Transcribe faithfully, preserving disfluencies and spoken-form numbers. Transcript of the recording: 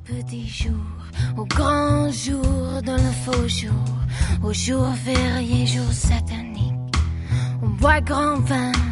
petit jour, au grand jour, dans le faux jour, au jour férié, jour satanique. On boit grand vin